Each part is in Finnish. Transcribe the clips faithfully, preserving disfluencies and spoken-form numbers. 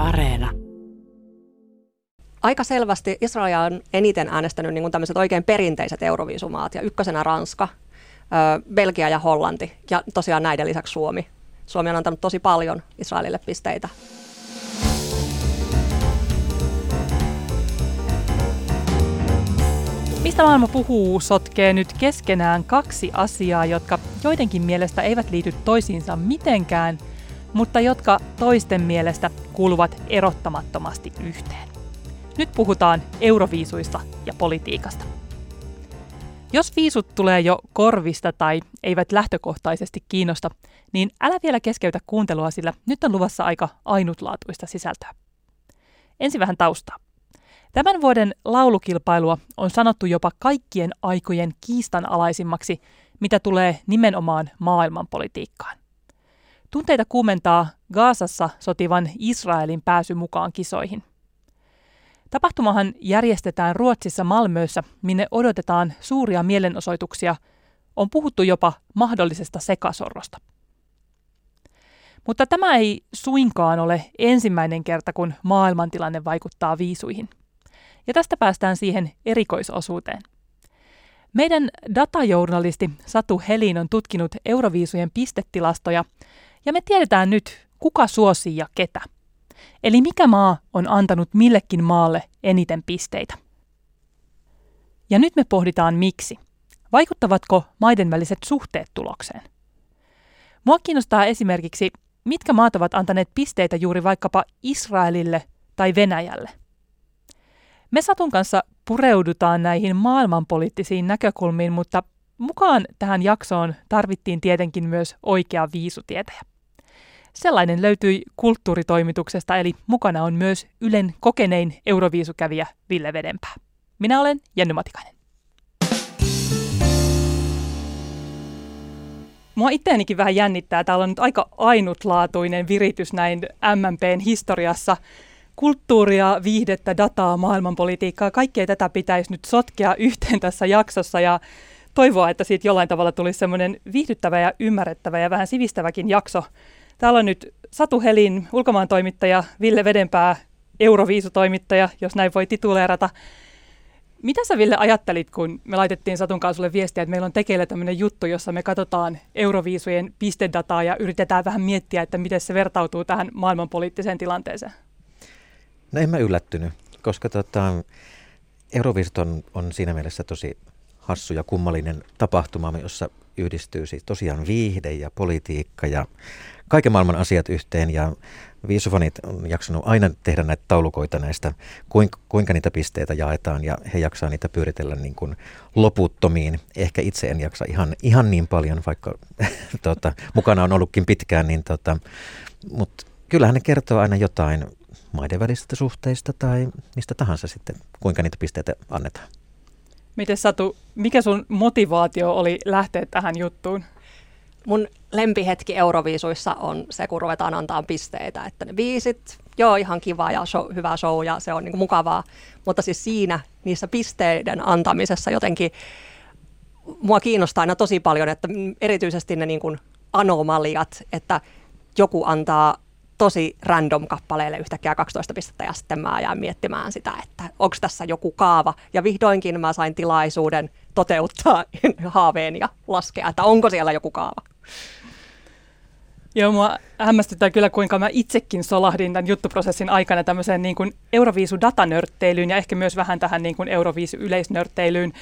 Areena. Aika selvästi Israel on eniten äänestänyt niin kuin tämmöiset oikein perinteiset euroviisumaat, ja ykkösenä Ranska, Belgia ja Hollanti, ja tosiaan näiden lisäksi Suomi. Suomi on antanut tosi paljon Israelille pisteitä. Mistä maailma puhuu sotkee nyt keskenään kaksi asiaa, jotka joidenkin mielestä eivät liity toisiinsa mitenkään, mutta jotka toisten mielestä kuuluvat erottamattomasti yhteen. Nyt puhutaan euroviisuista ja politiikasta. Jos viisut tulee jo korvista tai eivät lähtökohtaisesti kiinnosta, niin älä vielä keskeytä kuuntelua, sillä nyt on luvassa aika ainutlaatuista sisältöä. Ensin vähän taustaa. Tämän vuoden laulukilpailua on sanottu jopa kaikkien aikojen kiistanalaisimmaksi, mitä tulee nimenomaan maailmanpolitiikkaan. Tunteita kuumentaa Gazassa sotivan Israelin pääsy mukaan kisoihin. Tapahtumahan järjestetään Ruotsissa Malmössä, minne odotetaan suuria mielenosoituksia. On puhuttu jopa mahdollisesta sekasorrosta. Mutta tämä ei suinkaan ole ensimmäinen kerta, kun maailmantilanne vaikuttaa viisuihin. Ja tästä päästään siihen erikoisosuuteen. Meidän datajournalisti Satu Helin on tutkinut euroviisujen pistetilastoja, ja me tiedetään nyt, kuka suosii ja ketä. Eli mikä maa on antanut millekin maalle eniten pisteitä. Ja nyt me pohditaan miksi. Vaikuttavatko maiden väliset suhteet tulokseen? Mua kiinnostaa esimerkiksi, mitkä maat ovat antaneet pisteitä juuri vaikkapa Israelille tai Venäjälle. Me Satun kanssa pureudutaan näihin maailmanpoliittisiin näkökulmiin, mutta mukaan tähän jaksoon tarvittiin tietenkin myös oikea viisutietäjä. Sellainen löytyi kulttuuritoimituksesta, eli mukana on myös Ylen kokenein euroviisukävijä Ville Vedenpää. Minä olen Jenny Matikainen. Mua itseänikin vähän jännittää. Täällä on nyt aika ainutlaatuinen viritys näin M M P:n historiassa. Kulttuuria, viihdettä, dataa, maailmanpolitiikkaa, kaikkea tätä pitäisi nyt sotkea yhteen tässä jaksossa ja toivoa, että siitä jollain tavalla tulisi semmoinen viihdyttävä ja ymmärrettävä ja vähän sivistäväkin jakso. Täällä on nyt Satu Helin ulkomaan toimittaja, Ville Vedenpää, euroviisutoimittaja, jos näin voi tituleerata. Mitä sä, Ville, ajattelit, kun me laitettiin Satun kanssa sulle viestiä, että meillä on tekeillä tämmöinen juttu, jossa me katsotaan euroviisujen pistedataa ja yritetään vähän miettiä, että miten se vertautuu tähän maailmanpoliittiseen tilanteeseen? No en mä yllättynyt, koska tota, euroviisut on, on siinä mielessä tosi hassu ja kummallinen tapahtuma, jossa yhdistyy siis tosiaan viihde ja politiikka ja kaiken maailman asiat yhteen, ja viisufanit on jaksanut aina tehdä näitä taulukoita näistä, kuinka, kuinka niitä pisteitä jaetaan, ja he jaksaa niitä pyöritellä niin kuin loputtomiin. Ehkä itse en jaksa ihan, ihan niin paljon, vaikka tota, mukana on ollutkin pitkään, niin tota, mutta kyllähän ne kertoo aina jotain maiden välisistä suhteista tai mistä tahansa sitten, kuinka niitä pisteitä annetaan. Miten Satu, mikä sun motivaatio oli lähteä tähän juttuun? Mun lempihetki euroviisuissa on se, kun ruvetaan antaa pisteitä, että ne biisit, joo, ihan kiva ja show, hyvä show ja se on niin kuin mukavaa, mutta siis siinä niissä pisteiden antamisessa jotenkin mua kiinnostaa aina tosi paljon, että erityisesti ne niin kuin anomaliat, että joku antaa tosi random kappaleelle yhtäkkiä kaksitoista pistettä ja sitten mä jään miettimään sitä, että onko tässä joku kaava. Ja vihdoinkin mä sain tilaisuuden toteuttaa haaveen ja laskea, että onko siellä joku kaava. Joo, mua hämmästyttää kyllä, kuinka mä itsekin solahdin tämän juttuprosessin aikana tämmöiseen niin kuin euroviisu-datanörtteilyyn ja ehkä myös vähän tähän niin kuin euroviisu-yleisnörtteilyyn.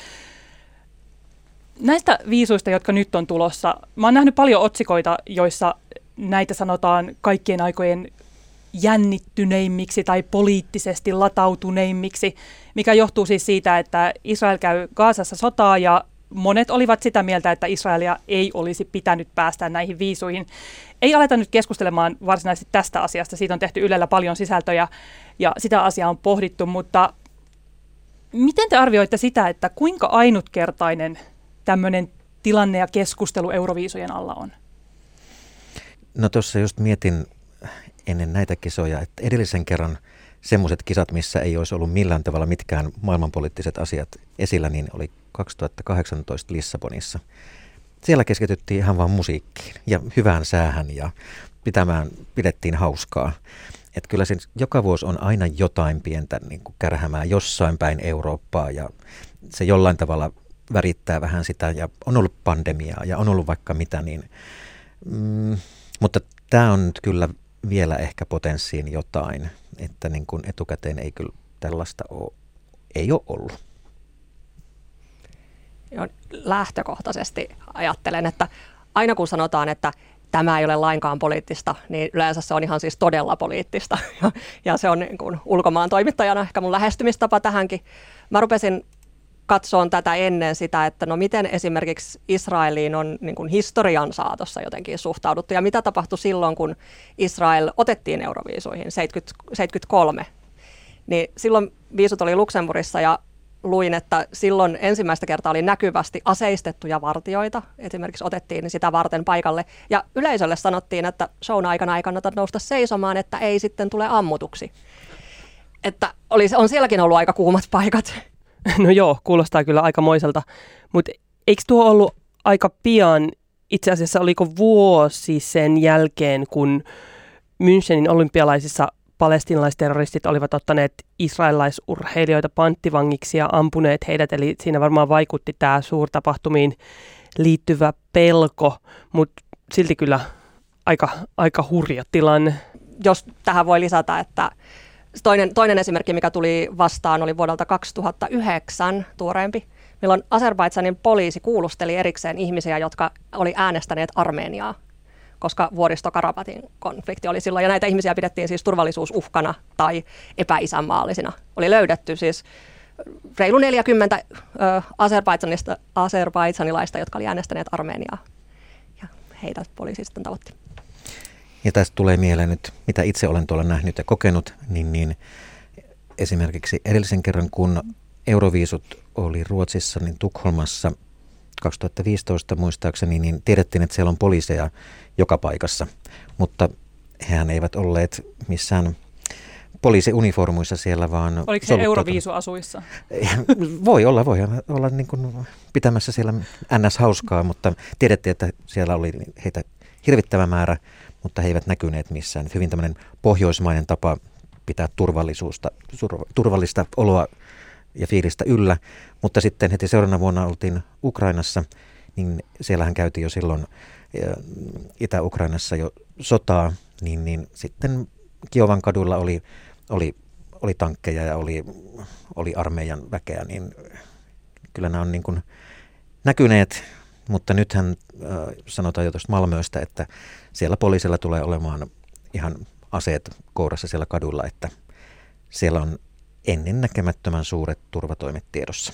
Näistä viisuista, jotka nyt on tulossa, mä oon nähnyt paljon otsikoita, joissa näitä sanotaan kaikkien aikojen jännittyneimmiksi tai poliittisesti latautuneimmiksi, mikä johtuu siis siitä, että Israel käy Gazassa sotaa ja monet olivat sitä mieltä, että Israelia ei olisi pitänyt päästä näihin viisuihin. Ei aleta nyt keskustelemaan varsinaisesti tästä asiasta, siitä on tehty Ylellä paljon sisältöjä ja sitä asiaa on pohdittu, mutta miten te arvioitte sitä, että kuinka ainutkertainen tämmöinen tilanne ja keskustelu euroviisujen alla on? No tuossa just mietin ennen näitä kisoja, että edellisen kerran semmoiset kisat, missä ei olisi ollut millään tavalla mitkään maailmanpoliittiset asiat esillä, niin oli kaksituhattakahdeksantoista Lissabonissa. Siellä keskityttiin ihan vaan musiikkiin ja hyvään säähän ja pitämään, pidettiin hauskaa. Että kyllä se joka vuosi on aina jotain pientä niin kuin kärhämää jossain päin Eurooppaa ja se jollain tavalla värittää vähän sitä ja on ollut pandemiaa ja on ollut vaikka mitä, niin, mm, mutta tämä on nyt kyllä vielä ehkä potenssiin jotain, että niin kuin etukäteen ei kyllä tällaista ole, ei ole ollut. Joo, lähtökohtaisesti ajattelen, että aina kun sanotaan, että tämä ei ole lainkaan poliittista, niin yleensä se on ihan siis todella poliittista. Ja, ja se on niin kuin ulkomaan toimittajana ehkä mun lähestymistapa tähänkin. Mä rupesin katsomaan tätä ennen sitä, että no miten esimerkiksi Israeliin on niin kuin historian saatossa jotenkin suhtauduttu. Ja mitä tapahtui silloin, kun Israel otettiin Euroviisuihin seitsemänkymmentäkolme. Niin silloin viisut oli Luxemburgissa ja luin, että silloin ensimmäistä kertaa oli näkyvästi aseistettuja vartijoita, esimerkiksi otettiin sitä varten paikalle, ja yleisölle sanottiin, että shown aikana ei kannata nousta seisomaan, että ei sitten tule ammutuksi. Että oli, on sielläkin ollut aika kuumat paikat. No joo, kuulostaa kyllä aikamoiselta, mutta eikö tuo ollut aika pian, itse asiassa oliko vuosi sen jälkeen, kun Münchenin olympialaisissa palestiinalaisterroristit olivat ottaneet israelaisurheilijoita panttivangiksi ja ampuneet heidät, eli siinä varmaan vaikutti tämä suurtapahtumiin liittyvä pelko, mutta silti kyllä aika, aika hurja tilanne. Jos tähän voi lisätä, että toinen, toinen esimerkki, mikä tuli vastaan, oli vuodelta kaksituhattayhdeksän, tuoreempi, milloin Azerbaidžanin poliisi kuulusteli erikseen ihmisiä, jotka oli äänestäneet Armeniaa, koska Vuoristo-Karabatin konflikti oli silloin, ja näitä ihmisiä pidettiin siis turvallisuusuhkana tai epäisänmaallisina. Oli löydetty siis reilu neljäkymmentä Azerbaidžanista, azerbaidžanilaista, jotka oli äänestäneet Armeniaa, ja heitä poliisi sitten tavoitti. Ja tästä tulee mieleen nyt, mitä itse olen tuolla nähnyt ja kokenut, niin, niin esimerkiksi edellisen kerran, kun Euroviisut oli Ruotsissa, niin Tukholmassa kaksituhattaviisitoista muistaakseni, niin tiedettiin, että siellä on poliiseja joka paikassa, mutta hehän eivät olleet missään poliisiuniformuissa siellä, vaan oliko se Euroviisuasuissa? Voi olla, voi olla niin kuin pitämässä siellä ns. Hauskaa, mutta tiedettiin, että siellä oli heitä hirvittävä määrä, mutta he eivät näkyneet missään. Hyvin tämmöinen pohjoismainen tapa pitää turvallisuusta, turvallista oloa ja fiilistä yllä, mutta sitten heti seuraavana vuonna oltiin Ukrainassa, niin siellähän käytiin jo silloin Itä-Ukrainassa jo sotaa, niin, niin sitten Kiovan kaduilla oli, oli, oli tankkeja ja oli, oli armeijan väkeä, niin kyllä nämä on niin kuin näkyneet, mutta nythän äh, sanotaan jo tuosta Malmöstä, että siellä poliisilla tulee olemaan ihan aseet kourassa siellä kadulla, että siellä on ennennäkemättömän suuret turvatoimet tiedossa.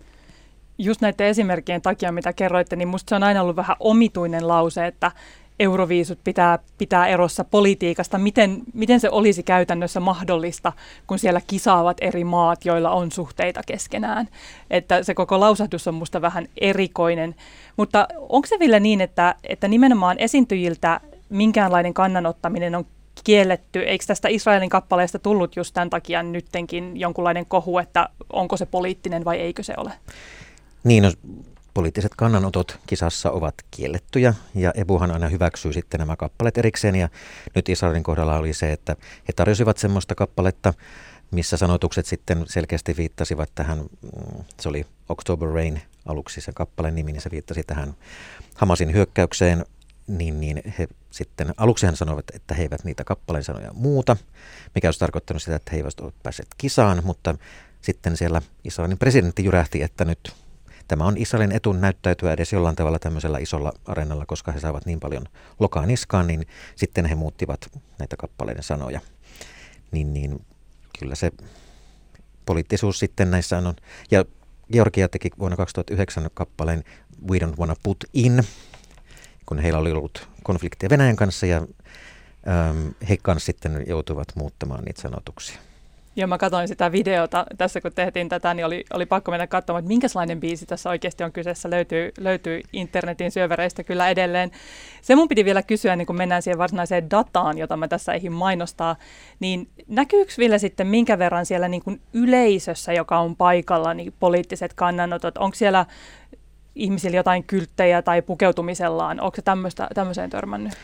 Just näiden esimerkkien takia, mitä kerroitte, niin musta se on aina ollut vähän omituinen lause, että Euroviisut pitää pitää erossa politiikasta. Miten, miten se olisi käytännössä mahdollista, kun siellä kisaavat eri maat, joilla on suhteita keskenään? Että se koko lausahdus on musta vähän erikoinen. Mutta onko se vielä niin, että, että nimenomaan esiintyjiltä minkäänlainen kannanottaminen on kielletty? Eikö tästä Israelin kappaleesta tullut just tämän takia nyttenkin jonkunlainen kohu, että onko se poliittinen vai eikö se ole? Niin, no, poliittiset kannanotot kisassa ovat kiellettyjä ja Ebuhan aina hyväksyy sitten nämä kappaleet erikseen ja nyt Israelin kohdalla oli se, että he tarjosivat semmoista kappaletta, missä sanotukset sitten selkeästi viittasivat tähän, se oli October Rain aluksi se kappaleen nimi, niin se viittasi tähän Hamasin hyökkäykseen, niin, niin he sitten aluksi hän sanoivat, että he eivät niitä kappaleen sanoja muuta, mikä olisi tarkoittanut sitä, että he eivät ole päässeet kisaan, mutta sitten siellä Israelin presidentti jyrähti, että nyt tämä on Israelin etun näyttäytyä edes jollain tavalla tämmöisellä isolla areenalla, koska he saavat niin paljon lokaa niskaan, niin sitten he muuttivat näitä kappaleiden sanoja. Niin, niin kyllä se poliittisuus sitten näissä on. Ja Georgia teki vuonna kaksituhattayhdeksän kappaleen We Don't Wanna Put In, kun heillä oli ollut konflikteja Venäjän kanssa ja ähm, he kanssa sitten joutuivat muuttamaan niitä sanotuksia. Joo, mä katsoin sitä videota tässä, kun tehtiin tätä, niin oli, oli pakko mennä katsomaan, että minkälainen biisi tässä oikeasti on kyseessä. Löytyy, löytyy internetin syövereistä kyllä edelleen. Se mun piti vielä kysyä, niin kun mennään siihen varsinaiseen dataan, jota mä tässä eihin mainostaa, niin näkyykö vielä sitten minkä verran siellä niin kuin yleisössä, joka on paikalla, niin poliittiset kannanotot? Onko siellä ihmisillä jotain kylttejä tai pukeutumisellaan? Onko se tämmöistä, tämmöiseen törmännyt?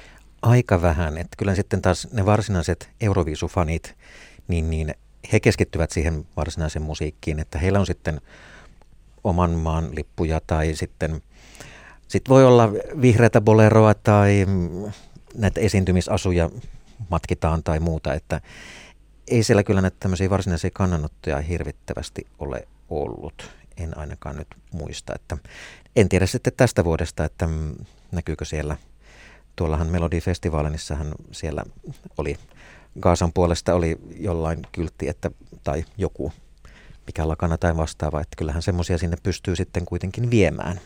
aika vähän. Että kyllä sitten taas ne varsinaiset Euroviisufanit, niin, niin he keskittyvät siihen varsinaiseen musiikkiin, että heillä on sitten oman maan lippuja tai sitten sit voi olla vihreätä boleroa tai näitä esiintymisasuja matkitaan tai muuta, että ei siellä kyllä näitä tämmöisiä varsinaisia kannanottoja hirvittävästi ole ollut. En ainakaan nyt muista, että en tiedä sitten tästä vuodesta, että näkyykö siellä, tuollahan Melodifestivaalinnissahan siellä oli, Gazan puolesta oli jollain kyltti, että, tai joku, mikä lakana tai vastaava, että kyllähän semmoisia sinne pystyy sitten kuitenkin viemään.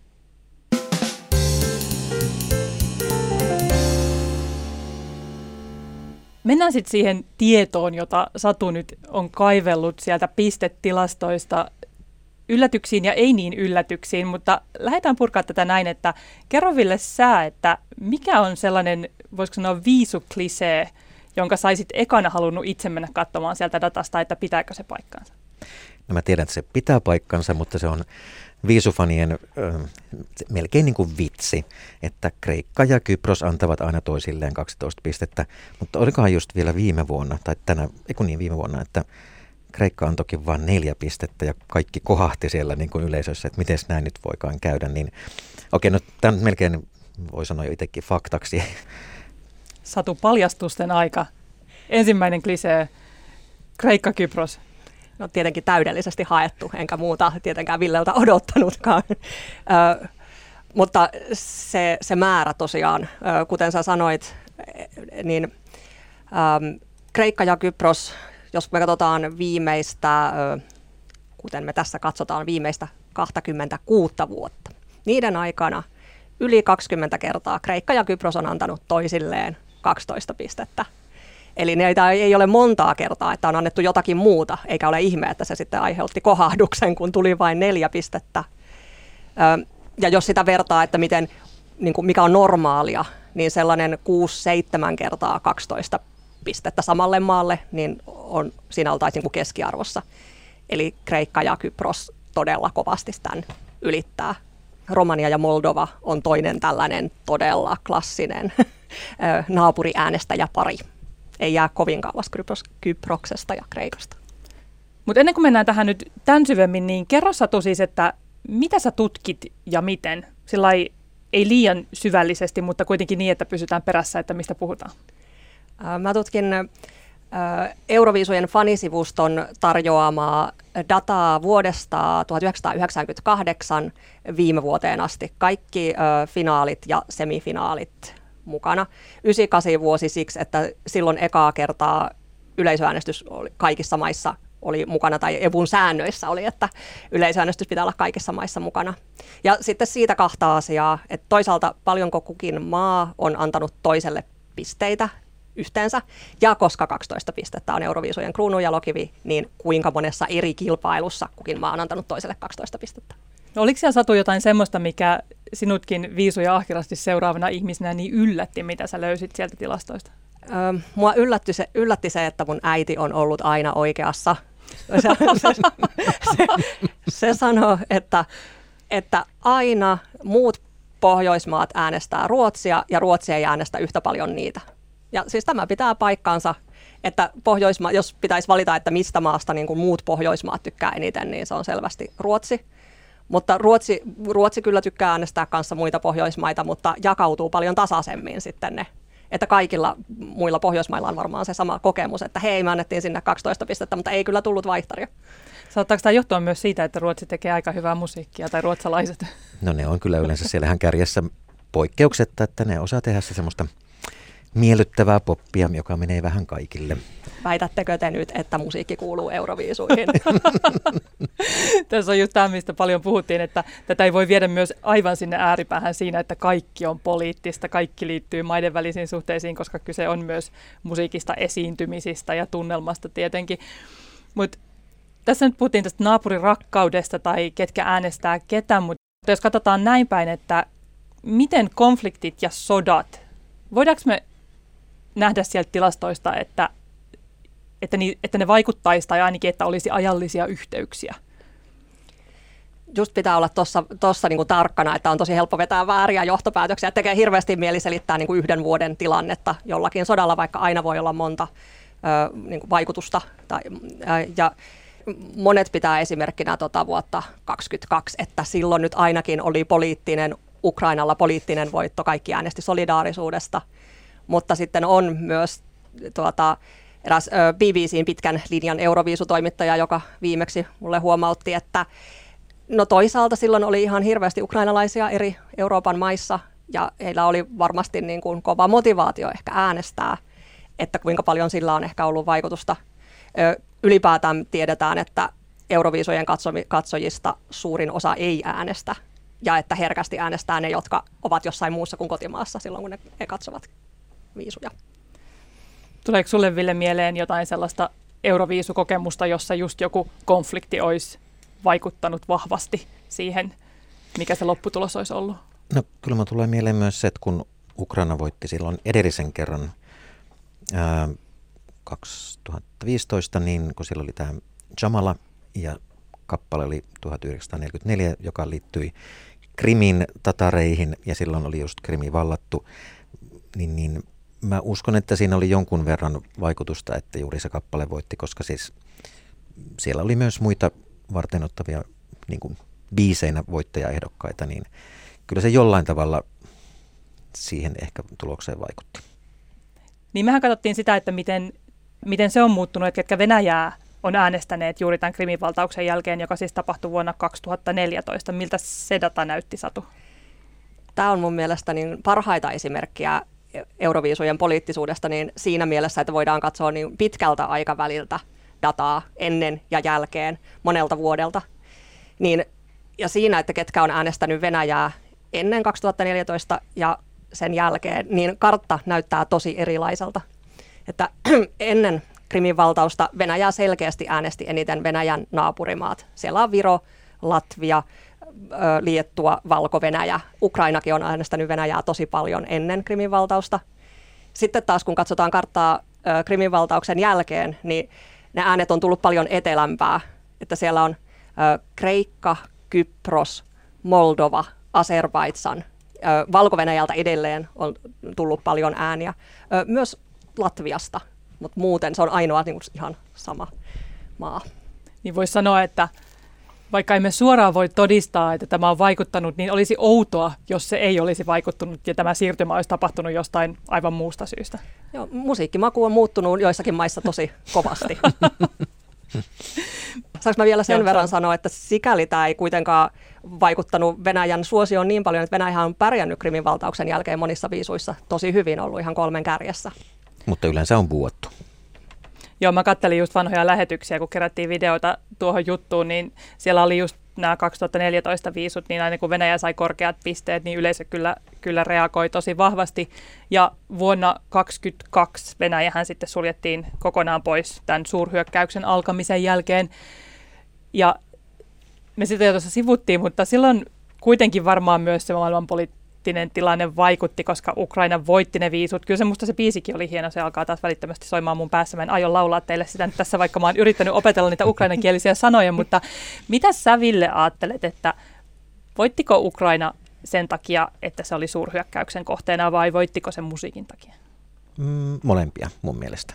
Mennään sitten siihen tietoon, jota Satu nyt on kaivellut sieltä pistetilastoista yllätyksiin ja ei niin yllätyksiin, mutta lähdetään purkaa tätä näin, että kerro Ville sä, että mikä on sellainen, voisiko sanoa viisuklisee, jonka saisit ekana halunnut itse mennä katsomaan sieltä datasta, että pitääkö se paikkansa? No mä tiedän, että se pitää paikkansa, mutta se on viisufanien äh, melkein niin kuin vitsi, että Kreikka ja Kypros antavat aina toisilleen kaksitoista pistettä, mutta olikohan just vielä viime vuonna, tai tänä, eiku niin viime vuonna, että Kreikka antoikin vain neljä pistettä ja kaikki kohahti siellä niin kuin yleisössä, että miten näin nyt voikaan käydä, niin okei, no tämä nyt melkein voi sanoa jo itsekin faktaksi. Satu, paljastusten aika. Ensimmäinen klisee, Kreikka-Kypros. No tietenkin täydellisesti haettu, enkä muuta tietenkään Villeltä odottanutkaan. Ö, mutta se, se määrä tosiaan, ö, kuten sä sanoit, niin ö, Kreikka ja Kypros, jos me katsotaan viimeistä, ö, kuten me tässä katsotaan viimeistä kaksikymmentäkuusi vuotta, niiden aikana yli kaksikymmentä kertaa Kreikka ja Kypros on antanut toisilleen kaksitoista pistettä. Eli näitä ei ole montaa kertaa, että on annettu jotakin muuta, eikä ole ihme, että se sitten aiheutti kohahduksen, kun tuli vain neljä pistettä. Ja jos sitä vertaa, että miten, niin kuin mikä on normaalia, niin sellainen kuusi seitsemän kertaa kaksitoista pistettä samalle maalle, niin on, siinä oltaisiin kuin keskiarvossa. Eli Kreikka ja Kypros todella kovasti tämän ylittää. Romania ja Moldova on toinen tällainen todella klassinen naapuriäänestäjäpari. Ei jää kovin kauas Kypros, Kyproksesta ja Kreikasta. Mutta ennen kuin mennään tähän nyt tämän syvemmin, niin kerro Satu siis, että mitä sä tutkit ja miten? Sillai ei liian syvällisesti, mutta kuitenkin niin, että pysytään perässä, että mistä puhutaan. Mä tutkin Euroviisujen fanisivuston tarjoamaa dataa vuodesta tuhatyhdeksänsataayhdeksänkymmentäkahdeksan viime vuoteen asti. Kaikki finaalit ja semifinaalit mukana. yhdeksänkymmentäkahdeksan vuosi siksi, että silloin ekaa kertaa yleisöäänestys oli kaikissa maissa oli mukana, tai E V U:n säännöissä oli, että yleisöäänestys pitää olla kaikissa maissa mukana. Ja sitten siitä kahta asiaa, että toisaalta paljonko kukin maa on antanut toiselle pisteitä yhteensä, ja koska kaksitoista pistettä on Euroviisujen kruunu ja lokivi, niin kuinka monessa eri kilpailussa kukin maa on antanut toiselle kaksitoista pistettä. No, oliko siellä Satu jotain semmoista, mikä sinutkin viisuja ahkerasti seuraavana ihmisenä niin yllätti, mitä sä löysit sieltä tilastoista? Öö, mua yllätti se, yllätti se, että mun äiti on ollut aina oikeassa. Se, se, se, se sanoo, että, että aina muut Pohjoismaat äänestää Ruotsia ja Ruotsi ei äänestä yhtä paljon niitä. Ja siis tämä pitää paikkansa, että Pohjoisma, jos pitäisi valita, että mistä maasta niin kuin muut Pohjoismaat tykkää eniten, niin se on selvästi Ruotsi. Mutta Ruotsi, Ruotsi kyllä tykkää äänestää kanssa muita Pohjoismaita, mutta jakautuu paljon tasaisemmin sitten ne. Että kaikilla muilla Pohjoismailla on varmaan se sama kokemus, että hei, me annettiin sinne kaksitoista pistettä, mutta ei kyllä tullut vaihtaria. Saattaako tämä johtua myös siitä, että Ruotsi tekee aika hyvää musiikkia, tai ruotsalaiset? No ne on kyllä yleensä siellähän kärjessä poikkeuksetta, että ne osaa tehdä se semmoista miellyttävää poppia, joka menee vähän kaikille. Väitättekö te nyt, että musiikki kuuluu Euroviisuihin? Tässä on just tämä, mistä paljon puhuttiin, että tätä ei voi viedä myös aivan sinne ääripäähän siinä, että kaikki on poliittista, kaikki liittyy maiden välisiin suhteisiin, koska kyse on myös musiikista, esiintymisistä ja tunnelmasta tietenkin. Mutta tässä nyt puhuttiin tästä naapurin rakkaudesta tai ketkä äänestää ketä, mutta jos katsotaan näin päin, että miten konfliktit ja sodat, voidaanko me nähdä sieltä tilastoista, että, että, ni, että ne vaikuttaisi tai ainakin, että olisi ajallisia yhteyksiä? just pitää olla tuossa niinku tarkkana, että on tosi helppo vetää vääriä johtopäätöksiä. Tekee hirveästi mieli selittää niinku yhden vuoden tilannetta jollakin sodalla, vaikka aina voi olla monta ö, niinku vaikutusta. Tai, ö, ja monet pitää esimerkkinä tota vuotta kaksikymmentäkaksi, että silloin nyt ainakin oli poliittinen, Ukrainalla poliittinen voitto, kaikki äänesti solidaarisuudesta, mutta sitten on myös tuota, eräs ö, B B C:n pitkän linjan Euroviisutoimittaja, joka viimeksi mulle huomautti, että no toisaalta silloin oli ihan hirveästi ukrainalaisia eri Euroopan maissa ja heillä oli varmasti niin kuin kova motivaatio ehkä äänestää, että kuinka paljon sillä on ehkä ollut vaikutusta. Ö, ylipäätään tiedetään, että Euroviisujen katsojista suurin osa ei äänestä ja että herkästi äänestää ne, jotka ovat jossain muussa kuin kotimaassa silloin, kun ne, ne katsovat viisuja. Tuleeko sulle, Ville, mieleen jotain sellaista Euroviisukokemusta, jossa just joku konflikti olisi vaikuttanut vahvasti siihen, mikä se lopputulos olisi ollut? No kyllä mä tulee mieleen myös se, että kun Ukraina voitti silloin edellisen kerran ää, kaksituhattaviisitoista, niin kun siellä oli tämä Jamala ja kappale oli tuhatyhdeksänsataaneljäkymmentäneljä, joka liittyi Krimin tatareihin ja silloin oli just Krimi vallattu, niin, niin mä uskon, että siinä oli jonkun verran vaikutusta, että juuri se kappale voitti, koska siis siellä oli myös muita vartenottavia niin kuin biiseinä voittajaehdokkaita, niin kyllä se jollain tavalla siihen ehkä tulokseen vaikutti. Niin mehän katsottiin sitä, että miten, miten se on muuttunut, että ketkä Venäjää on äänestäneet juuri tämän Krimin valtauksen jälkeen, joka siis tapahtui vuonna kaksituhattaneljätoista. Miltä se data näytti, Satu? Tämä on mun mielestä niin parhaita esimerkkiä Euroviisujen poliittisuudesta niin siinä mielessä, että voidaan katsoa niin pitkältä aikaväliltä dataa ennen ja jälkeen monelta vuodelta. Niin, ja siinä, että ketkä on äänestänyt Venäjää ennen kaksituhattaneljätoista ja sen jälkeen, niin kartta näyttää tosi erilaiselta. Että ennen Krimin valtausta Venäjää selkeästi äänesti eniten Venäjän naapurimaat. Siellä on Viro, Latvia, Liettua, Valko-Venäjä. Ukrainakin on äänestänyt Venäjää tosi paljon ennen Krimin valtausta. Sitten taas kun katsotaan karttaa Krimin valtauksen jälkeen, niin ne äänet on tullut paljon etelämpää. Että siellä on Kreikka, Kypros, Moldova, Azerbaidžan. Valko-Venäjältä edelleen on tullut paljon ääniä. Myös Latviasta, mutta muuten se on ainoa niin kuin ihan sama maa. Niin voisi sanoa, että vaikka emme suoraan voi todistaa, että tämä on vaikuttanut, niin olisi outoa, jos se ei olisi vaikuttunut ja tämä siirtymä olisi tapahtunut jostain aivan muusta syystä. Joo, musiikkimaku on muuttunut joissakin maissa tosi kovasti. Saanko mä vielä sen Joo, verran sanoa, että sikäli tämä ei kuitenkaan vaikuttanut Venäjän suosioon niin paljon, että Venäjä on pärjännyt Krimin valtauksen jälkeen monissa viisuissa tosi hyvin, ollut ihan kolmen kärjessä. Mutta yleensä on vuottu. Joo, mä kattelin just vanhoja lähetyksiä, kun kerättiin videoita tuohon juttuun, niin siellä oli just nämä kaksituhattaneljätoista viisut, niin aina kun Venäjä sai korkeat pisteet, niin yleisö kyllä, kyllä reagoi tosi vahvasti. Ja vuonna kaksituhattakaksikymmentäkaksi Venäjähän sitten suljettiin kokonaan pois tämän suurhyökkäyksen alkamisen jälkeen. Ja me sitä jo tuossa sivuttiin, mutta silloin kuitenkin varmaan myös se maailmanpoliittinen tilanne vaikutti, koska Ukraina voitti ne viisut. Kyllä se musta se biisikin oli hieno, se alkaa taas välittömästi soimaan mun päässä. Mä en aio laulaa teille sitä nyt tässä, vaikka mä oon yrittänyt opetella niitä ukrainankielisiä sanoja, mutta mitä sä, Ville, ajattelet, että voittiko Ukraina sen takia, että se oli suurhyökkäyksen kohteena vai voittiko se musiikin takia? Mm, molempia mun mielestä.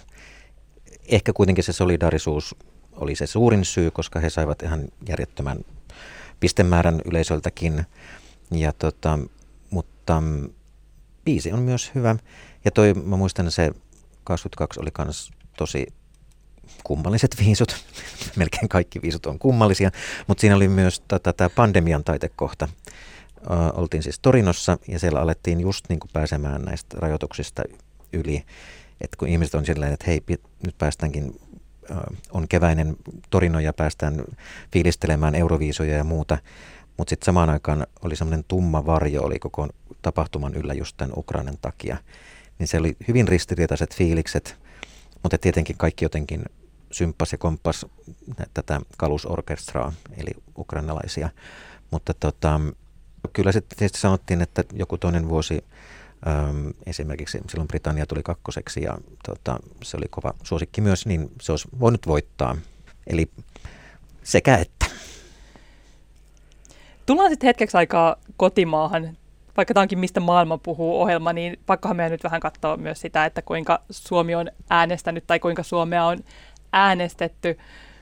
Ehkä kuitenkin se solidaarisuus oli se suurin syy, koska he saivat ihan järjettömän pistemäärän yleisöltäkin. Ja tota, mutta biisi on myös hyvä. Ja toi, mä muistan, se kaksikymmentäkaksi oli kans tosi kummalliset viisut. Melkein kaikki viisut on kummallisia. Mutta siinä oli myös tämä pandemian taitekohta. Ö, oltiin siis Torinossa ja siellä alettiin just niin kuin pääsemään näistä rajoituksista yli. Että kun ihmiset on silleen, että hei, nyt päästäänkin, ö, on keväinen Torino ja päästään fiilistelemään euroviisuja ja muuta. Mutta sitten samaan aikaan oli semmoinen tumma varjo, oli koko tapahtuman yllä just tämän Ukrainan takia. Niin se oli hyvin ristiriitaiset fiilikset, mutta tietenkin kaikki jotenkin symppas ja komppas tätä kalusorkestraa, eli ukrainalaisia. Mutta tota, kyllä sitten tietysti sanottiin, että joku toinen vuosi, äm, esimerkiksi silloin Britannia tuli kakkoseksi ja tota, se oli kova suosikki myös, niin se olisi voinut voittaa. Eli sekä että. Tullaan sitten hetkeksi aikaa kotimaahan. Vaikka tämä onkin Mistä maailma puhuu -ohjelma, niin pakkohan meidän nyt vähän katsoa myös sitä, että kuinka Suomi on äänestänyt tai kuinka Suomea on äänestetty.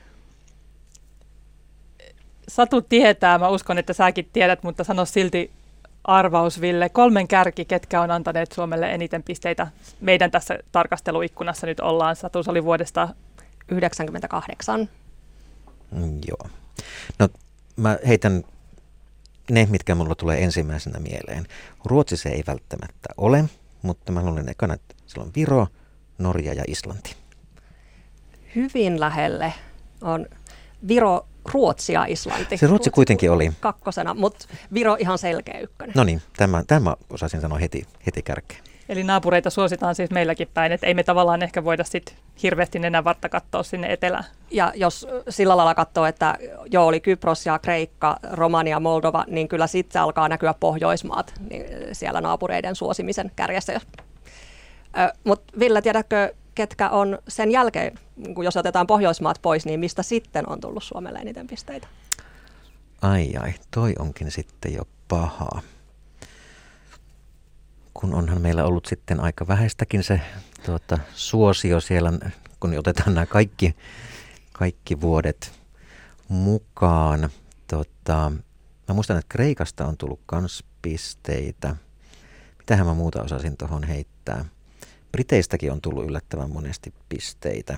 Satu tietää, mä uskon, että säkin tiedät, mutta sano silti arvaus, Ville. Kolmen kärki, ketkä on antaneet Suomelle eniten pisteitä. Meidän tässä tarkasteluikkunassa nyt ollaan. Satu, se oli vuodesta yhdeksänkymmentäkahdeksan. Mm, joo. No mä heitän ne, mitkä mulla tulee ensimmäisenä mieleen. Ruotsi se ei välttämättä ole, mutta mä luulen ekana, että siellä on Viro, Norja ja Islanti. Hyvin lähelle on Viro, Ruotsi ja Islanti. Se Ruotsi kuitenkin oli. Kakkosena, mutta Viro ihan selkeä ykkönen. No niin, tämä, tämä osasin sanoa heti, heti kärkeen. Eli naapureita suositaan siis meilläkin päin, että ei me tavallaan ehkä voida sitten hirveästi nenävartta katsoa sinne etelään. Ja jos sillä lailla katsoo, että joo, oli Kypros ja Kreikka, Romania, Moldova, niin kyllä sitten alkaa näkyä Pohjoismaat niin siellä naapureiden suosimisen kärjessä. Mutta Ville, tiedätkö, ketkä on sen jälkeen, jos otetaan Pohjoismaat pois, niin mistä sitten on tullut Suomelle eniten pisteitä? Ai ai, toi onkin sitten jo pahaa. Kun onhan meillä ollut sitten aika vähäistäkin se tuota, suosio siellä, kun otetaan nämä kaikki, kaikki vuodet mukaan. Tota, mä muistan, että Kreikasta on tullut kans pisteitä. Mitähän mä muuta osasin tuohon heittää? Briteistäkin on tullut yllättävän monesti pisteitä.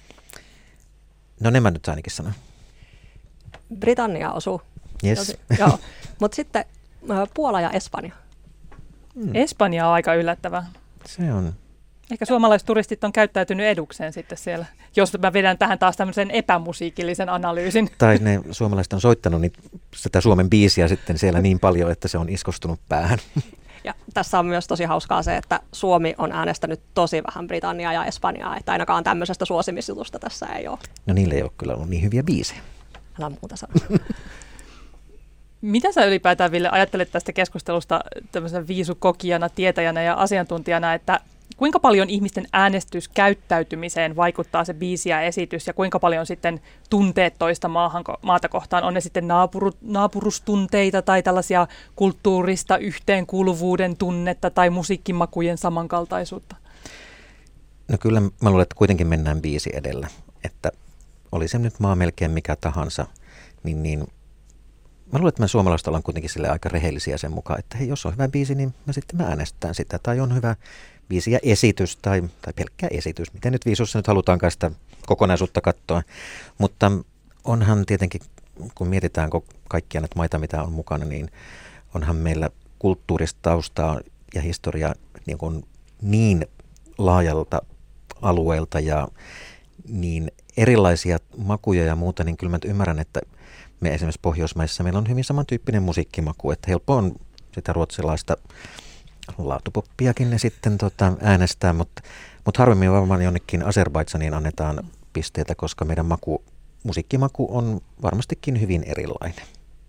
No ne mä nyt ainakin sanon. Britannia osuu. Yes. Joo, mutta sitten Puola ja Espanja. Hmm. Espanja on aika yllättävää. Se on. Ehkä suomalaiset turistit on käyttäytynyt edukseen sitten siellä, jos mä vedän tähän taas tämmöisen epämusiikillisen analyysin. Tai ne suomalaiset on soittanut niin sitä Suomen biisiä sitten siellä niin paljon, että se on iskostunut päähän. Ja tässä on myös tosi hauskaa se, että Suomi on äänestänyt tosi vähän Britanniaa ja Espanjaa, että ainakaan tämmöisestä suosimisjutusta tässä ei ole. No niillä ei ole kyllä ollut niin hyviä biisejä. Älä muuta sanoa. Mitä sä ylipäätään, Ville, ajattelet tästä keskustelusta tämmöisenä viisukokijana, tietäjänä ja asiantuntijana, että kuinka paljon ihmisten äänestyskäyttäytymiseen vaikuttaa se biisi ja esitys ja kuinka paljon sitten tunteet toista maahan, maata kohtaan, on ne sitten naapuru, naapurustunteita tai tällaisia kulttuurista yhteenkuuluvuuden tunnetta tai musiikkimakujen samankaltaisuutta? No kyllä mä luulen, että kuitenkin mennään biisi edellä, että oli se nyt maa melkein mikä tahansa, niin, niin mä luulen, että me suomalaiset ollaan kuitenkin sille aika rehellisiä sen mukaan, että hei, jos on hyvä biisi, niin mä sitten mä äänestän sitä, tai on hyvä biisi ja esitys, tai, tai pelkkä esitys, miten nyt viisussa nyt halutaankaan sitä kokonaisuutta katsoa, mutta onhan tietenkin, kun mietitään kaikkia näitä maita, mitä on mukana, niin onhan meillä kulttuurista taustaa ja historiaa niin, kuin niin laajalta alueelta ja niin erilaisia makuja ja muuta, niin kyllä mä ymmärrän, että me esimerkiksi Pohjoismaissa meillä on hyvin samantyyppinen musiikkimaku, että helppo on sitä ruotsalaista laatupoppiakin ne sitten tota, äänestää, mutta, mutta harvemmin varmaan jonnekin Azerbaidžaniin annetaan pisteitä, koska meidän maku, musiikkimaku on varmastikin hyvin erilainen.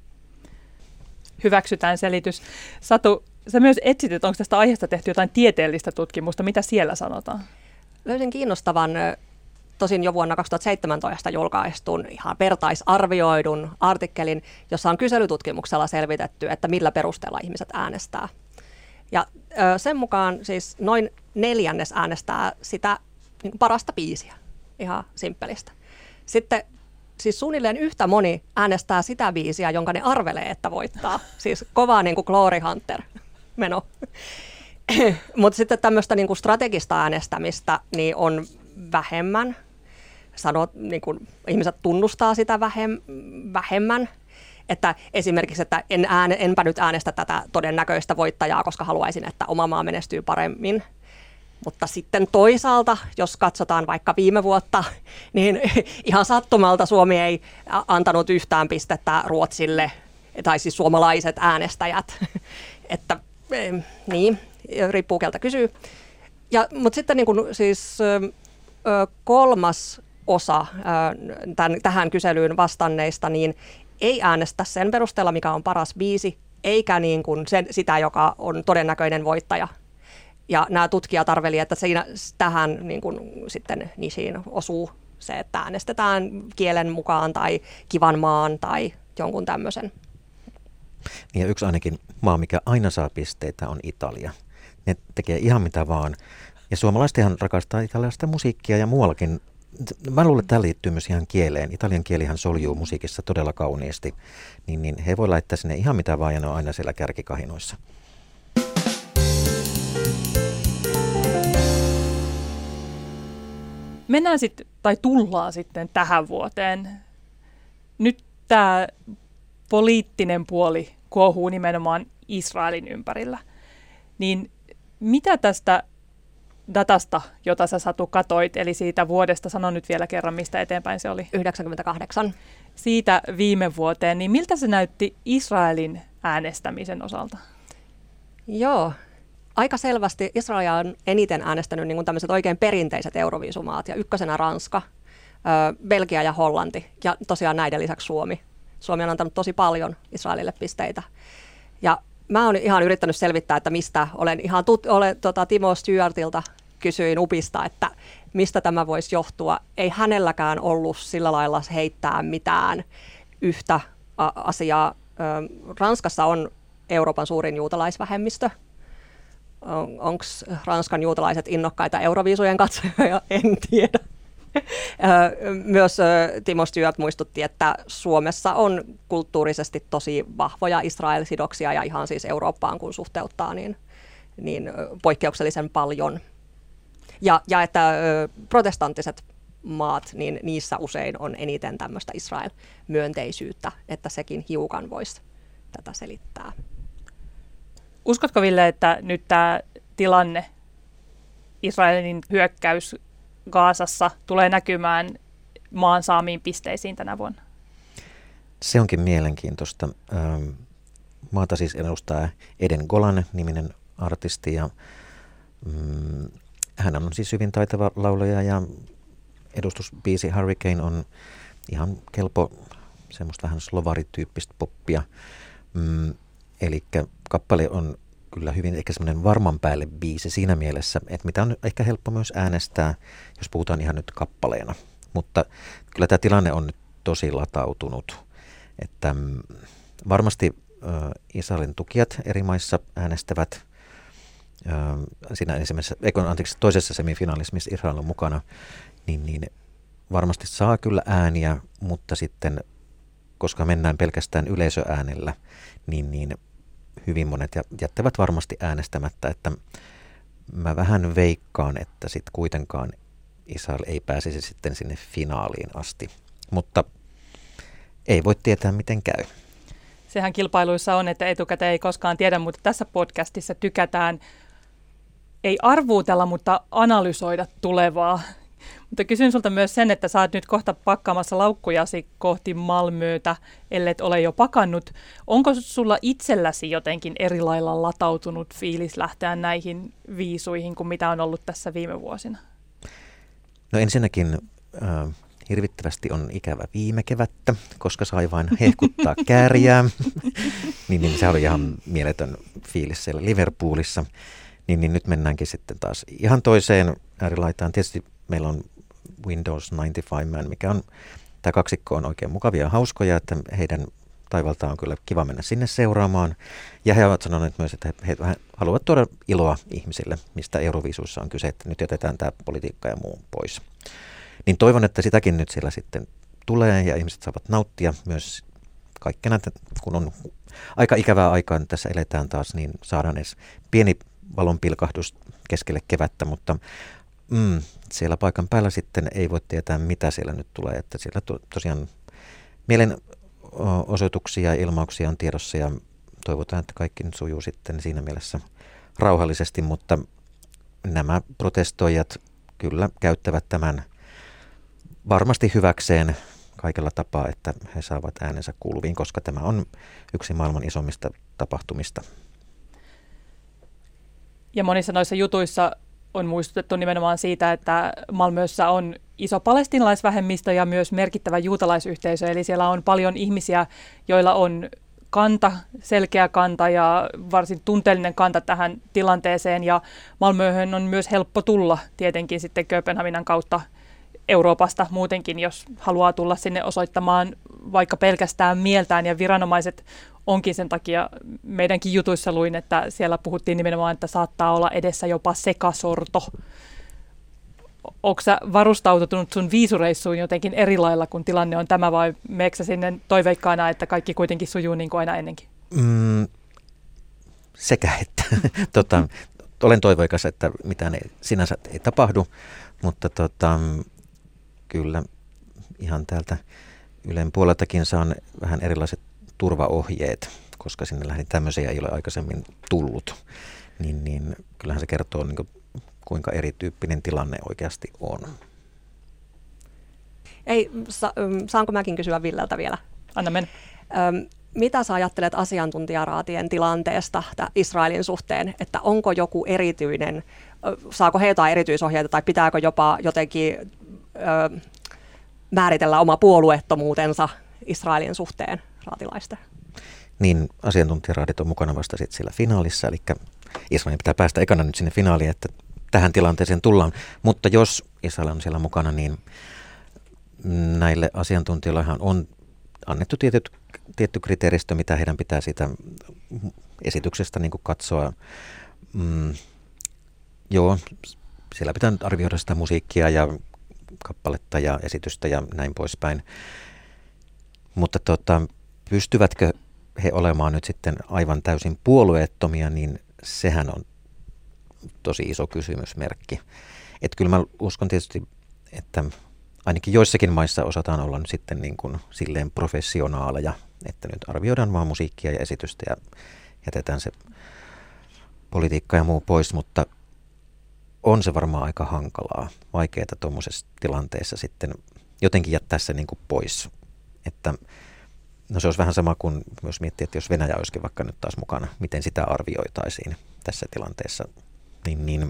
Hyväksytään selitys. Satu, sä myös etsit, että onko tästä aiheesta tehty jotain tieteellistä tutkimusta. Mitä siellä sanotaan? Löysin kiinnostavan, tosin jo vuonna kaksituhattaseitsemäntoista julkaistun ihan vertaisarvioidun artikkelin, jossa on kyselytutkimuksella selvitetty, että millä perusteella ihmiset äänestää. Ja sen mukaan siis noin neljännes äänestää sitä niin kuin parasta biisiä, ihan simppelistä. Sitten siis suunnilleen yhtä moni äänestää sitä biisiä, jonka ne arvelee, että voittaa. Siis kovaa niin kuin Glory Hunter-meno. Mutta sitten tämmöistä niin kuin strategista äänestämistä niin on vähemmän. Sanot, niin kuin ihmiset tunnustaa sitä vähem, vähemmän. Että esimerkiksi, että en ääne, enpä nyt äänestä tätä todennäköistä voittajaa, koska haluaisin, että oma maa menestyy paremmin. Mutta sitten toisaalta, jos katsotaan vaikka viime vuotta, niin ihan sattumalta Suomi ei antanut yhtään pistettä Ruotsille, tai siis suomalaiset äänestäjät. Että niin, riippuu keltä kysyy. Ja, mutta sitten niin kuin, siis kolmas osa tämän, tähän kyselyyn vastanneista, niin ei äänestä sen perusteella, mikä on paras biisi, eikä niin kuin sen, sitä, joka on todennäköinen voittaja. Ja nämä tutkijat arveli, että siinä, tähän niin kuin, sitten nishiin osuu se, että äänestetään kielen mukaan tai kivan maan tai jonkun tämmöisen. Ja yksi ainakin maa, mikä aina saa pisteitä, on Italia. Ne tekee ihan mitä vaan. Ja suomalaisethan rakastaa italialaista musiikkia ja muuallakin. Mä luulen, että tämä liittyy myös ihan kieleen. Italian kielihän soljuu musiikissa todella kauniisti. Niin, niin he voi laittaa sinne ihan mitä vaan ja ne on aina siellä kärkikahinoissa. Mennään sitten, tai tullaan sitten tähän vuoteen. Nyt tämä poliittinen puoli kuohuu nimenomaan Israelin ympärillä. Niin mitä tästä datasta, jota sä Satu katoit, eli siitä vuodesta, sano nyt vielä kerran, mistä eteenpäin se oli? yhdeksänkymmentäkahdeksan. Siitä viime vuoteen, niin miltä se näytti Israelin äänestämisen osalta? Joo, aika selvästi Israel on eniten äänestänyt niin kuin tämmöiset oikein perinteiset euroviisumaat, ja ykkösenä Ranska, Belgia ja Hollanti, ja tosiaan näiden lisäksi Suomi. Suomi on antanut tosi paljon Israelille pisteitä. Ja mä oon ihan yrittänyt selvittää, että mistä olen ihan tut- olen, tota, Timo Stewartilta kysyin Upista, että mistä tämä voisi johtua. Ei hänelläkään ollut sillä lailla heittää mitään yhtä a- asiaa. Ö, Ranskassa on Euroopan suurin juutalaisvähemmistö. Onko Ranskan juutalaiset innokkaita euroviisujen katsojia? En tiedä. Myös Timo Stewart muistutti, että Suomessa on kulttuurisesti tosi vahvoja Israel-sidoksia ja ihan siis Eurooppaan kun suhteuttaa niin, niin poikkeuksellisen paljon. Ja, ja että protestanttiset maat, niin niissä usein on eniten tämmöistä Israel-myönteisyyttä, että sekin hiukan voisi tätä selittää. Uskotko, Ville, että nyt tämä tilanne, Israelin hyökkäys Gazassa, tulee näkymään maan saamiin pisteisiin tänä vuonna? Se onkin mielenkiintoista. Maata siis edustaa Eden Golan-niminen artisti ja mm, hän on siis hyvin taitava laulaja ja edustusbiisi Hurricane on ihan kelpo semmoista vähän slovarityyppistä poppia. Mm, eli kappale on kyllä hyvin ehkä semmoinen varman päälle biisi siinä mielessä, että mitä on ehkä helppo myös äänestää, jos puhutaan ihan nyt kappaleena. Mutta kyllä tämä tilanne on nyt tosi latautunut, että mm, varmasti äh, Israelin tukijat eri maissa äänestävät äh, siinä ensimmäisessä, eikö, anteeksi, toisessa semifinaalissa, missä Israel on mukana, niin, niin varmasti saa kyllä ääniä, mutta sitten, koska mennään pelkästään yleisöäänellä, niin, niin hyvin monet jättävät varmasti äänestämättä, että mä vähän veikkaan, että sitten kuitenkaan Israel ei pääsisi sitten sinne finaaliin asti, mutta ei voi tietää miten käy. Sehän kilpailuissa on, että etukäteen ei koskaan tiedä, mutta tässä podcastissa tykätään ei arvuutella, mutta analysoida tulevaa. Mutta kysyn sulta myös sen, että sä oot nyt kohta pakkaamassa laukkujasi kohti Malmötä, ellet ole jo pakannut. Onko sulla itselläsi jotenkin eri lailla latautunut fiilis lähteä näihin viisuihin kuin mitä on ollut tässä viime vuosina? No ensinnäkin äh, hirvittävästi on ikävä viime kevättä, koska sai vain hehkuttaa kääriää. niin, niin se oli ihan mieletön fiilis siellä Liverpoolissa. Niin, niin nyt mennäänkin sitten taas ihan toiseen äärilaitaan. Tietysti meillä on Windows yhdeksänkymmentäviisi Man, mikä on, tämä kaksikko on oikein mukavia ja hauskoja, että heidän taivaltaan on kyllä kiva mennä sinne seuraamaan. Ja he ovat sanoneet myös, että he, he haluavat tuoda iloa ihmisille, mistä Euroviisuissa on kyse, että nyt jätetään tämä politiikka ja muu pois. Niin toivon, että sitäkin nyt siellä sitten tulee ja ihmiset saavat nauttia myös kaikkena, kun on aika ikävää aikaa, että tässä eletään taas, niin saadaan edes pieni valonpilkahdus keskelle kevättä, mutta mm, siellä paikan päällä sitten ei voi tietää, mitä siellä nyt tulee, että siellä to, tosiaan mielenosoituksia ja ilmauksia on tiedossa ja toivotaan, että kaikki nyt sujuu sitten siinä mielessä rauhallisesti, mutta nämä protestoijat kyllä käyttävät tämän varmasti hyväkseen kaikella tapaa, että he saavat äänensä kuuluviin, koska tämä on yksi maailman isommista tapahtumista. Ja monissa noissa jutuissa on muistutettu nimenomaan siitä, että Malmössä on iso palestiinalaisvähemmistö ja myös merkittävä juutalaisyhteisö. Eli siellä on paljon ihmisiä, joilla on kanta, selkeä kanta ja varsin tunteellinen kanta tähän tilanteeseen. Ja Malmöhön on myös helppo tulla tietenkin sitten Kööpenhaminan kautta Euroopasta muutenkin, jos haluaa tulla sinne osoittamaan vaikka pelkästään mieltään, ja viranomaiset onkin sen takia, meidänkin jutuissa luin, että siellä puhuttiin nimenomaan, että saattaa olla edessä jopa sekasorto. Onko sä varustautunut sun viisureissuun jotenkin eri lailla, kun tilanne on tämä, vai meneekö sä sinne toiveikkaana, että kaikki kuitenkin sujuu niin kuin aina ennenkin? Mm, sekä että. tota, olen toiveikas, että mitään ei, sinänsä ei tapahdu, mutta tota, kyllä ihan täältä Ylen puoleltakin saan vähän erilaiset turvaohjeet, koska sinne lähdin tämmöisiä ei ole aikaisemmin tullut. Niin, niin kyllähän se kertoo, niin kuin, kuinka erityyppinen tilanne oikeasti on. Ei, sa- saanko mäkin kysyä Villeltä vielä? Anna mennä. Öm, mitä sä ajattelet asiantuntijaraatien tilanteesta Israelin suhteen, että onko joku erityinen, saako he jotain erityisohjeita tai pitääkö jopa jotenkin ö, määritellä oma puolueettomuutensa Israelin suhteen raatilaisten? Niin, asiantuntijaraadit on mukana vasta sitten sillä finaalissa, eli Israelin pitää päästä ekana nyt sinne finaaliin, että tähän tilanteeseen tullaan. Mutta jos Israel on siellä mukana, niin näille asiantuntijoillehan on annettu tietyt, tietty kriteeristö, mitä heidän pitää siitä esityksestä niin kuin katsoa. Mm, joo, siellä pitää arvioida sitä musiikkia ja kappaletta ja esitystä ja näin poispäin. Mutta tota, pystyvätkö he olemaan nyt sitten aivan täysin puolueettomia, niin sehän on tosi iso kysymysmerkki. Että kyllä mä uskon tietysti, että ainakin joissakin maissa osataan olla nyt sitten niin kuin silleen professionaaleja, että nyt arvioidaan vaan musiikkia ja esitystä ja jätetään se politiikka ja muu pois, mutta on se varmaan aika hankalaa, vaikeaa tuommoisessa tilanteessa sitten jotenkin jättää se niin kuin pois. Että no se olisi vähän sama kuin myös miettiä, että jos Venäjä olisikin vaikka nyt taas mukana, miten sitä arvioitaisiin tässä tilanteessa. Niin, niin.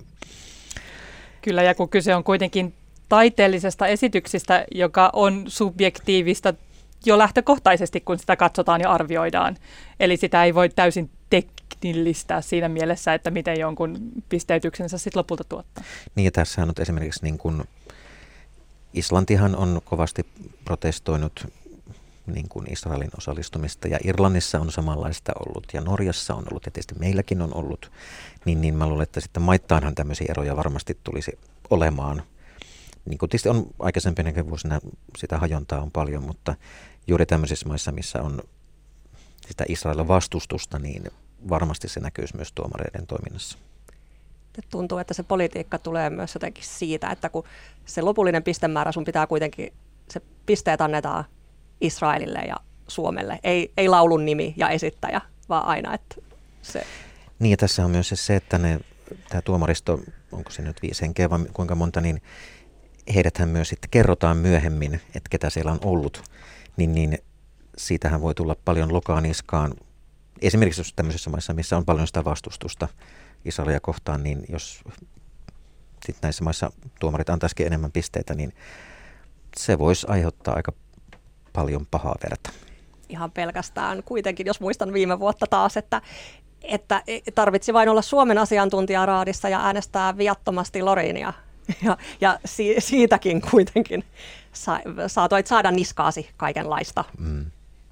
Kyllä, ja kun kyse on kuitenkin taiteellisesta esityksestä, joka on subjektiivista jo lähtökohtaisesti, kun sitä katsotaan ja arvioidaan. Eli sitä ei voi täysin teknillistää siinä mielessä, että miten jonkun pisteytyksensä sitten lopulta tuottaa. Niin, ja tässähän on esimerkiksi niin kuin Islantihan on kovasti protestoinut niin kuin Israelin osallistumista, ja Irlannissa on samanlaista ollut, ja Norjassa on ollut, ja tietysti meilläkin on ollut, niin, niin mä luulen, että sitten maittaanhan tämmöisiä eroja varmasti tulisi olemaan. Niin kuin tietysti on aikaisempinakin vuosina sitä hajontaa on paljon, mutta juuri tämmöisissä maissa, missä on sitä Israelin vastustusta, niin varmasti se näkyisi myös tuomareiden toiminnassa. Tuntuu, että se politiikka tulee myös jotenkin siitä, että kun se lopullinen pistemäärä sun pitää kuitenkin, se pisteet annetaan Israelille ja Suomelle. Ei, ei laulun nimi ja esittäjä, vaan aina, että se... Niin, ja tässä on myös se, että ne, tämä tuomaristo, onko se nyt viisi henkeä vai kuinka monta, niin heidäthän myös sitten kerrotaan myöhemmin, että ketä siellä on ollut, niin, niin siitähän voi tulla paljon lokaa niskaan. Esimerkiksi jos tämmöisissä maissa, missä on paljon sitä vastustusta Israelia kohtaan, niin jos sitten näissä maissa tuomarit antaisikin enemmän pisteitä, niin se voisi aiheuttaa aika paljon pahaa verta. Ihan pelkästään kuitenkin, jos muistan viime vuotta taas, että, että tarvitsi vain olla Suomen asiantuntijaraadissa ja äänestää viattomasti Lorinia. Ja, ja si, siitäkin kuitenkin sa, saatoit saada niskaasi kaikenlaista. Mm.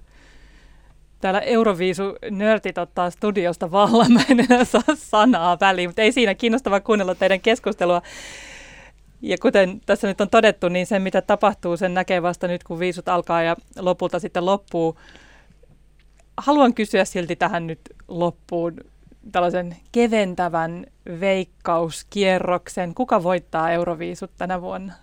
Täällä Euroviisu-nörtit ottaa studiosta vallan, mä en enää saa sanaa väliin, mutta ei siinä, kiinnostavaa kuunnella teidän keskustelua. Ja kuten tässä nyt on todettu, niin se mitä tapahtuu, sen näkee vasta nyt, kun viisut alkaa ja lopulta sitten loppuu. Haluan kysyä silti tähän nyt loppuun tällaisen keventävän veikkauskierroksen. Kuka voittaa Euroviisut tänä vuonna?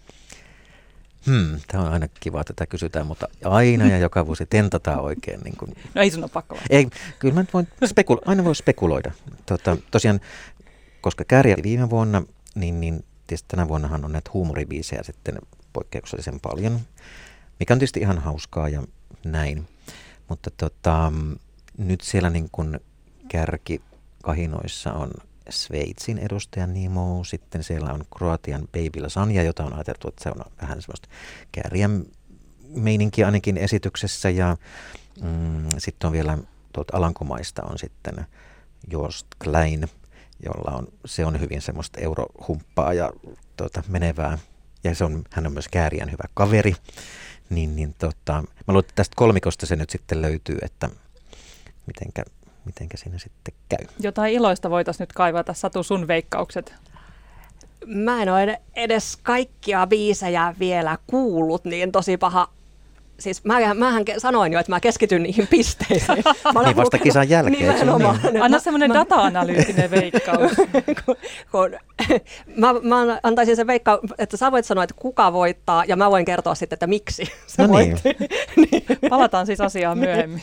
Hmm, tämä on aina kiva, että tätä kysytään, mutta aina ja joka vuosi tentataan oikein. Niin kuin... No ei sun ole pakko. Ei, kyllä mä voin spekula- aina voi spekuloida. Tota, tosiaan, koska Kääriä viime vuonna, niin, niin tietysti tänä vuonnahan on näitä huumoribiisejä sitten poikkeuksellisen paljon, mikä on tietysti ihan hauskaa ja näin. Mutta tota, nyt siellä niin kuin kärkikahinoissa on Sveitsin edustaja Nimo, sitten siellä on Kroatian Baby Lasagna, jota on ajateltu, että se on vähän semmoista kääriän meininkiä ainakin esityksessä, ja mm, sitten on vielä tuolta Alankomaista on sitten Joost Klein, jolla on, se on hyvin semmoista eurohumppaa ja tuota, menevää ja se on, hän on myös Kääriän hyvä kaveri. Niin, niin tota, mä luulen, että tästä kolmikosta se nyt sitten löytyy, että mitenkä, mitenkä siinä sitten käy. Jotain iloista voitaisiin nyt kaivata. Satu, sun veikkaukset. Mä en ole edes kaikkia biisejä vielä kuullut, niin tosi paha. Siis mä, mähän sanoin jo, että mä keskityn niihin pisteisiin. Mä niin vasta kisan jälkeen. Niin. Anna semmoinen data-analyyttinen veikkaus. kun, kun, mä, mä antaisin sen veikkaus, että sä voit sanoa, että kuka voittaa, ja mä voin kertoa sitten, että miksi se no niin. voitti. niin. Palataan siis asiaan myöhemmin.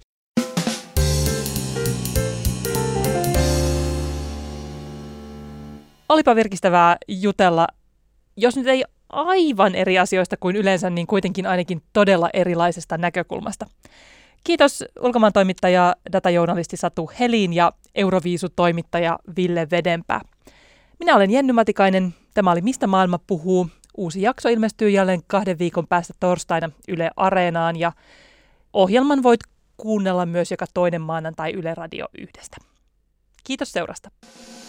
Olipa virkistävää jutella, jos nyt ei aivan eri asioista kuin yleensä, niin kuitenkin ainakin todella erilaisesta näkökulmasta. Kiitos ulkomaantoimittaja, datajournalisti Satu Helin ja Euroviisu-toimittaja Ville Vedenpää. Minä olen Jenny Matikainen. Tämä oli Mistä maailma puhuu. Uusi jakso ilmestyy jälleen kahden viikon päästä torstaina Yle Areenaan ja ohjelman voit kuunnella myös joka toinen maanantai Yle Radio yhdestä. Kiitos seurasta.